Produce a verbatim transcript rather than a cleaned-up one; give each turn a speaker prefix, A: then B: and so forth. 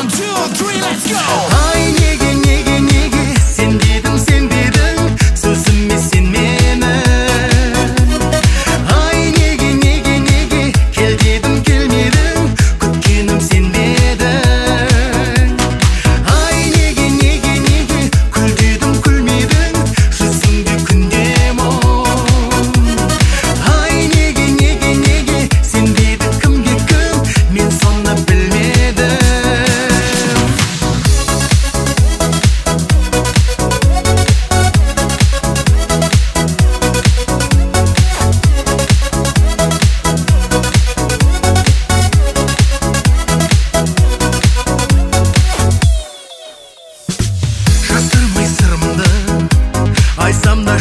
A: One, two, three, let's go.
B: Ай неге неге неге сен дедің сен дедің сөзіме сенмені. Ай неге неге неге кел дедім келмедің күткенім сенбедің. Ай неге неге неге күл дедім күлмедің жүзіңде күнде мұң. Ай неге неге неге сен дедің кімге кім мен соны білмедім. Жасырмай сырымды айтсам да